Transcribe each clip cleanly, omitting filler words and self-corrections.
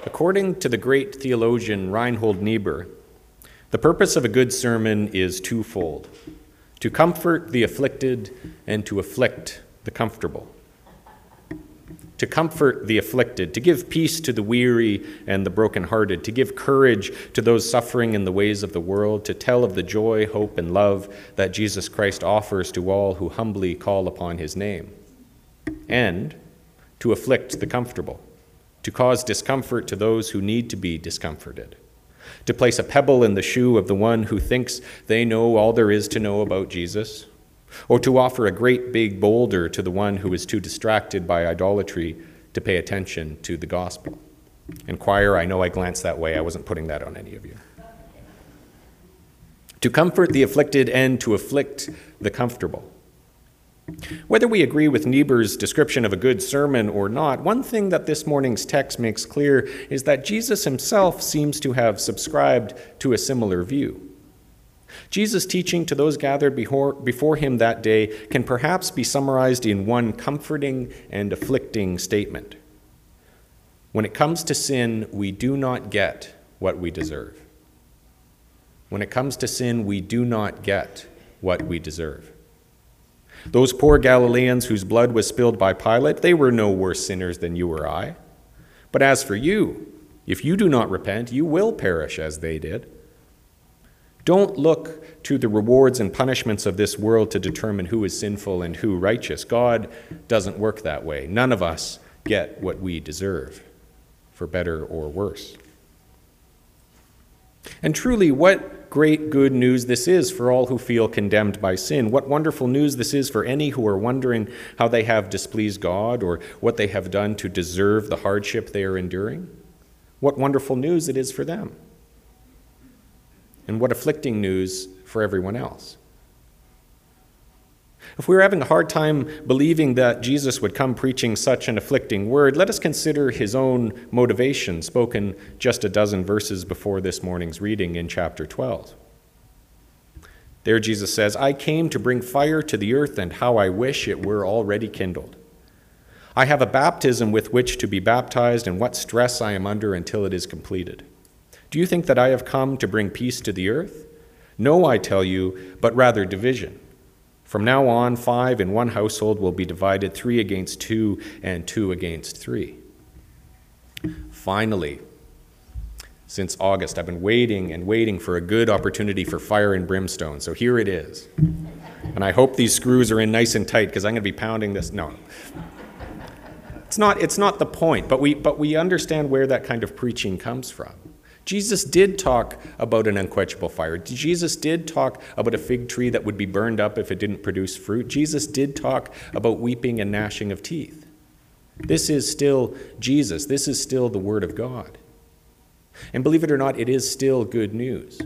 According to the great theologian Reinhold Niebuhr, the purpose of a good sermon is twofold: to comfort the afflicted and to afflict the comfortable. To comfort the afflicted, to give peace to the weary and the brokenhearted, to give courage to those suffering in the ways of the world, to tell of the joy, hope, and love that Jesus Christ offers to all who humbly call upon his name. And to afflict the comfortable, to cause discomfort to those who need to be discomforted, to place a pebble in the shoe of the one who thinks they know all there is to know about Jesus, or to offer a great big boulder to the one who is too distracted by idolatry to pay attention to the gospel. And choir, I know I glanced that way. I wasn't putting that on any of you. To comfort the afflicted and to afflict the comfortable. Whether we agree with Niebuhr's description of a good sermon or not, one thing that this morning's text makes clear is that Jesus himself seems to have subscribed to a similar view. Jesus' teaching to those gathered before him that day can perhaps be summarized in one comforting and afflicting statement. When it comes to sin, we do not get what we deserve. When it comes to sin, we do not get what we deserve. Those poor Galileans whose blood was spilled by Pilate, they were no worse sinners than you or I. But as for you, if you do not repent, you will perish as they did. Don't look to the rewards and punishments of this world to determine who is sinful and who righteous. God doesn't work that way. None of us get what we deserve, for better or worse. And truly, what great good news this is for all who feel condemned by sin. What wonderful news this is for any who are wondering how they have displeased God or what they have done to deserve the hardship they are enduring. What wonderful news it is for them. And what afflicting news for everyone else. If we're having a hard time believing that Jesus would come preaching such an afflicting word, let us consider his own motivation, spoken just a dozen verses before this morning's reading in chapter 12. There Jesus says, "I came to bring fire to the earth, and how I wish it were already kindled. I have a baptism with which to be baptized, and what stress I am under until it is completed. Do you think that I have come to bring peace to the earth? No, I tell you, but rather division. From now on, 5 in one household will be divided, 3 against 2, and 2 against 3. Finally, since August, I've been waiting and waiting for a good opportunity for fire and brimstone, so here it is. And I hope these screws are in nice and tight, because I'm going to be pounding this. No. It's not the point, but we understand where that kind of preaching comes from. Jesus did talk about an unquenchable fire. Jesus did talk about a fig tree that would be burned up if it didn't produce fruit. Jesus did talk about weeping and gnashing of teeth. This is still Jesus. This is still the Word of God. And believe it or not, it is still good news.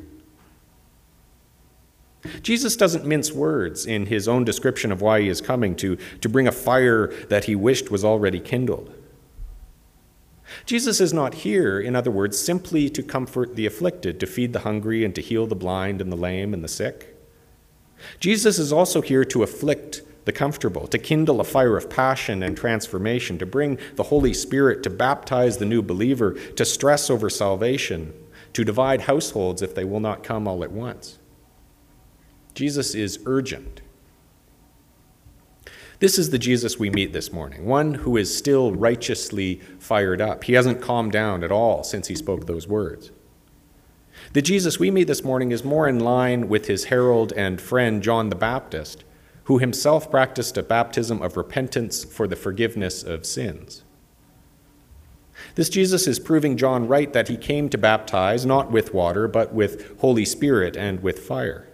Jesus doesn't mince words in his own description of why he is coming to bring a fire that he wished was already kindled. Jesus is not here, in other words, simply to comfort the afflicted, to feed the hungry, and to heal the blind and the lame and the sick. Jesus is also here to afflict the comfortable, to kindle a fire of passion and transformation, to bring the Holy Spirit, to baptize the new believer, to stress over salvation, to divide households if they will not come all at once. Jesus is urgent. This is the Jesus we meet this morning, one who is still righteously fired up. He hasn't calmed down at all since he spoke those words. The Jesus we meet this morning is more in line with his herald and friend John the Baptist, who himself practiced a baptism of repentance for the forgiveness of sins. This Jesus is proving John right that he came to baptize not with water, but with Holy Spirit and with fire.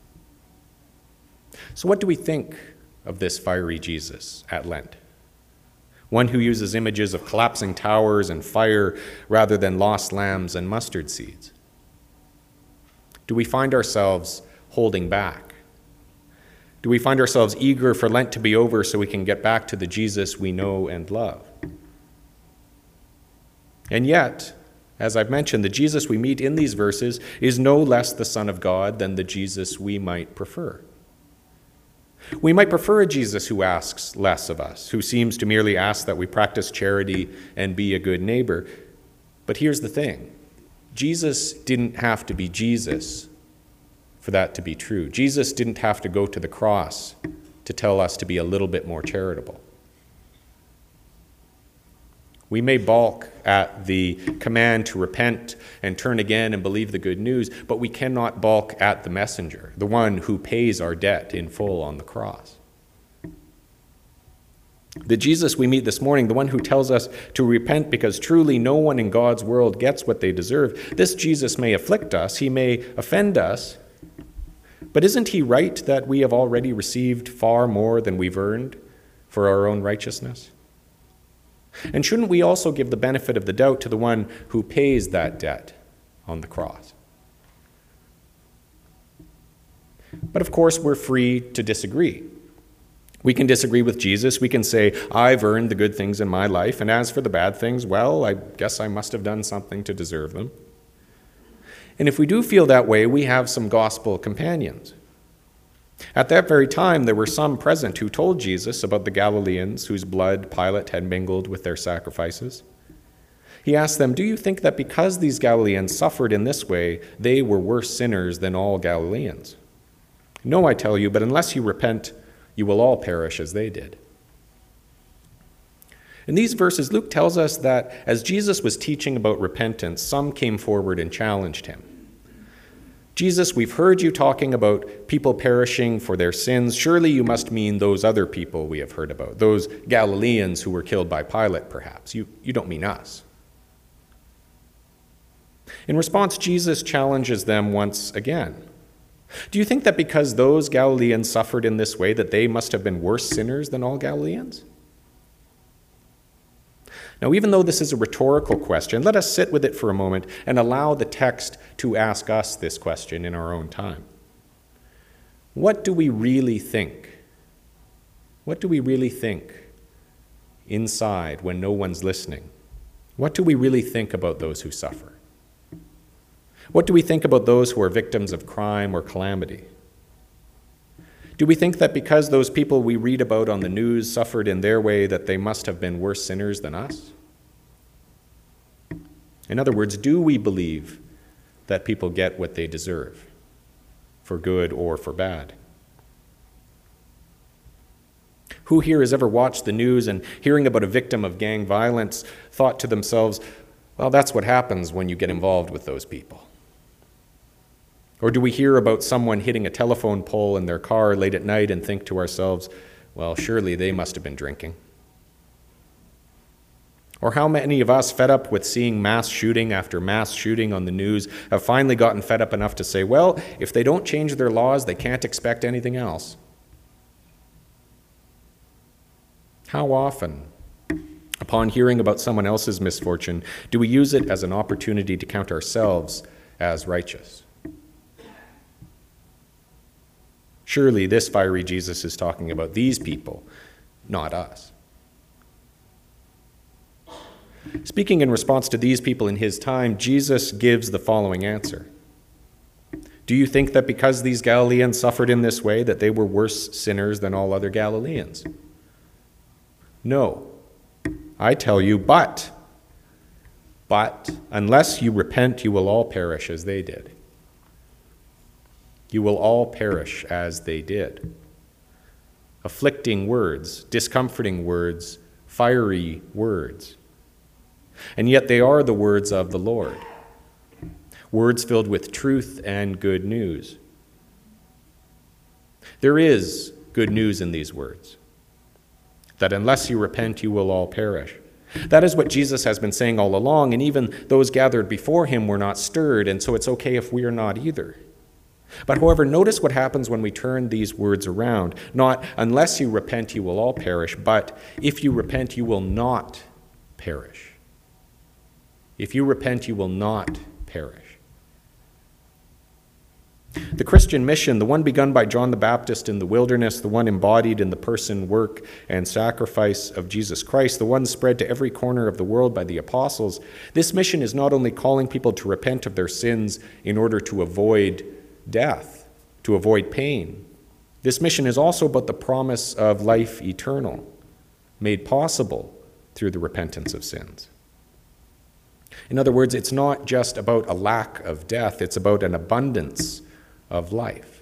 So what do we think of this fiery Jesus at Lent? One who uses images of collapsing towers and fire rather than lost lambs and mustard seeds. Do we find ourselves holding back? Do we find ourselves eager for Lent to be over so we can get back to the Jesus we know and love? And yet, as I've mentioned, the Jesus we meet in these verses is no less the Son of God than the Jesus we might prefer. We might prefer a Jesus who asks less of us, who seems to merely ask that we practice charity and be a good neighbor. But here's the thing. Jesus didn't have to be Jesus for that to be true. Jesus didn't have to go to the cross to tell us to be a little bit more charitable. We may balk at the command to repent and turn again and believe the good news, but we cannot balk at the messenger, the one who pays our debt in full on the cross. The Jesus we meet this morning, the one who tells us to repent because truly no one in God's world gets what they deserve, this Jesus may afflict us, he may offend us, but isn't he right that we have already received far more than we've earned for our own righteousness? And shouldn't we also give the benefit of the doubt to the one who pays that debt on the cross? But of course, we're free to disagree. We can disagree with Jesus. We can say, I've earned the good things in my life, and as for the bad things, well, I guess I must have done something to deserve them. And if we do feel that way, we have some gospel companions. At that very time, there were some present who told Jesus about the Galileans whose blood Pilate had mingled with their sacrifices. He asked them, do you think that because these Galileans suffered in this way, they were worse sinners than all Galileans? No, I tell you, but unless you repent, you will all perish as they did. In these verses, Luke tells us that as Jesus was teaching about repentance, some came forward and challenged him. Jesus, we've heard you talking about people perishing for their sins. Surely you must mean those other people we have heard about, those Galileans who were killed by Pilate, perhaps. You don't mean us. In response, Jesus challenges them once again. Do you think that because those Galileans suffered in this way that they must have been worse sinners than all Galileans? Now, even though this is a rhetorical question, let us sit with it for a moment and allow the text to ask us this question in our own time. What do we really think? What do we really think inside when no one's listening? What do we really think about those who suffer? What do we think about those who are victims of crime or calamity? Do we think that because those people we read about on the news suffered in their way that they must have been worse sinners than us? In other words, do we believe that people get what they deserve, for good or for bad? Who here has ever watched the news and hearing about a victim of gang violence thought to themselves, well, that's what happens when you get involved with those people? Or do we hear about someone hitting a telephone pole in their car late at night and think to ourselves, well, surely they must have been drinking? Or how many of us, fed up with seeing mass shooting after mass shooting on the news, have finally gotten fed up enough to say, well, if they don't change their laws, they can't expect anything else? How often, upon hearing about someone else's misfortune, do we use it as an opportunity to count ourselves as righteous? Surely this fiery Jesus is talking about these people, not us. Speaking in response to these people in his time, Jesus gives the following answer. Do you think that because these Galileans suffered in this way that they were worse sinners than all other Galileans? No. I tell you, but unless you repent, you will all perish as they did. You will all perish as they did. Afflicting words, discomforting words, fiery words. And yet they are the words of the Lord. Words filled with truth and good news. There is good news in these words. That unless you repent, you will all perish. That is what Jesus has been saying all along, and even those gathered before him were not stirred, and so it's okay if we are not either. But however, notice what happens when we turn these words around. Not, unless you repent, you will all perish, but if you repent, you will not perish. If you repent, you will not perish. The Christian mission, the one begun by John the Baptist in the wilderness, the one embodied in the person, work, and sacrifice of Jesus Christ, the one spread to every corner of the world by the apostles, this mission is not only calling people to repent of their sins in order to avoid death, to avoid pain. This mission is also about the promise of life eternal, made possible through the repentance of sins. In other words, it's not just about a lack of death, it's about an abundance of life.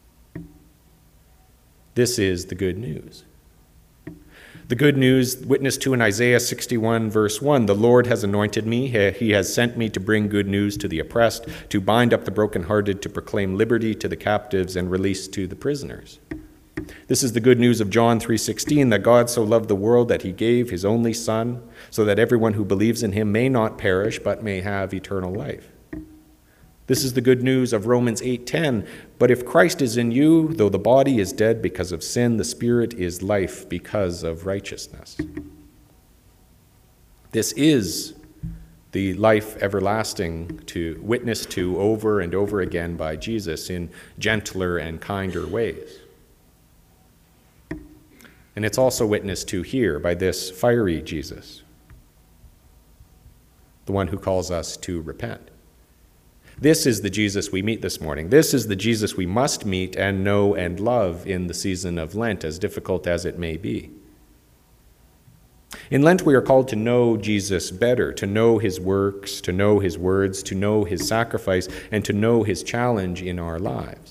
This is the good news. The good news witnessed to in Isaiah 61, verse 1, "The Lord has anointed me. He has sent me to bring good news to the oppressed, to bind up the brokenhearted, to proclaim liberty to the captives and release to the prisoners." This is the good news of John 3:16, that God so loved the world that he gave his only Son, so that everyone who believes in him may not perish, but may have eternal life. This is the good news of Romans 8:10, "But if Christ is in you, though the body is dead because of sin, the Spirit is life because of righteousness." This is the life everlasting to witness to over and over again by Jesus in gentler and kinder ways. And it's also witnessed to here by this fiery Jesus, the one who calls us to repent. This is the Jesus we meet this morning. This is the Jesus we must meet and know and love in the season of Lent, as difficult as it may be. In Lent, we are called to know Jesus better, to know his works, to know his words, to know his sacrifice, and to know his challenge in our lives.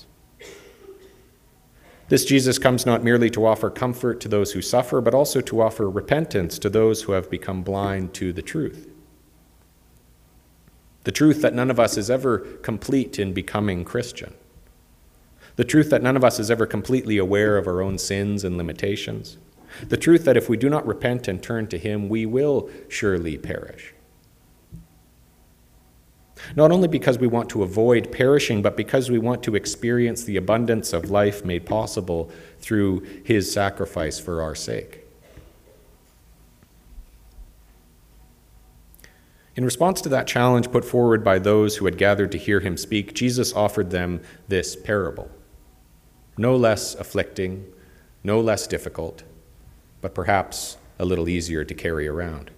This Jesus comes not merely to offer comfort to those who suffer, but also to offer repentance to those who have become blind to the truth. The truth that none of us is ever complete in becoming Christian. The truth that none of us is ever completely aware of our own sins and limitations. The truth that if we do not repent and turn to him, we will surely perish. Not only because we want to avoid perishing, but because we want to experience the abundance of life made possible through his sacrifice for our sake. In response to that challenge put forward by those who had gathered to hear him speak, Jesus offered them this parable, no less afflicting, no less difficult, but perhaps a little easier to carry around.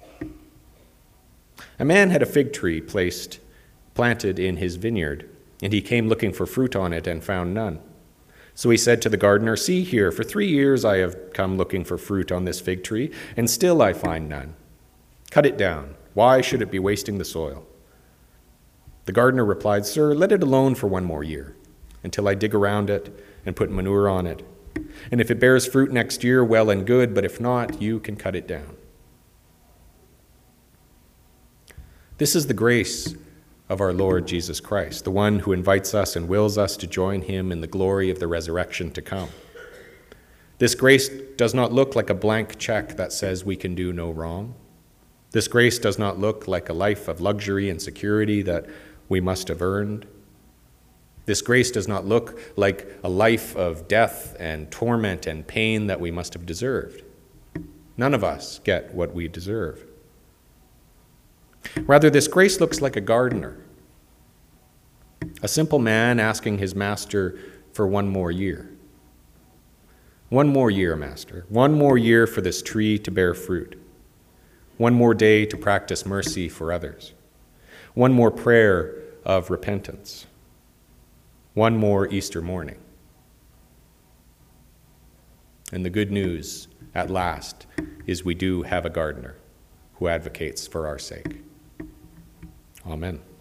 A man had a fig tree planted in his vineyard, and he came looking for fruit on it and found none. So he said to the gardener, "See here, for 3 years I have come looking for fruit on this fig tree, and still I find none. Cut it down. Why should it be wasting the soil?" The gardener replied, "Sir, let it alone for 1 more year, until I dig around it and put manure on it. And if it bears fruit next year, well and good, but if not, you can cut it down." This is the grace of our Lord Jesus Christ, the one who invites us and wills us to join him in the glory of the resurrection to come. This grace does not look like a blank check that says we can do no wrong. This grace does not look like a life of luxury and security that we must have earned. This grace does not look like a life of death and torment and pain that we must have deserved. None of us get what we deserve. Rather, this grace looks like a gardener, a simple man asking his master for 1 more year. 1 more year, master. 1 more year for this tree to bear fruit. 1 more day to practice mercy for others. 1 more prayer of repentance. 1 more Easter morning. And the good news, at last, is we do have a gardener who advocates for our sake. Amen.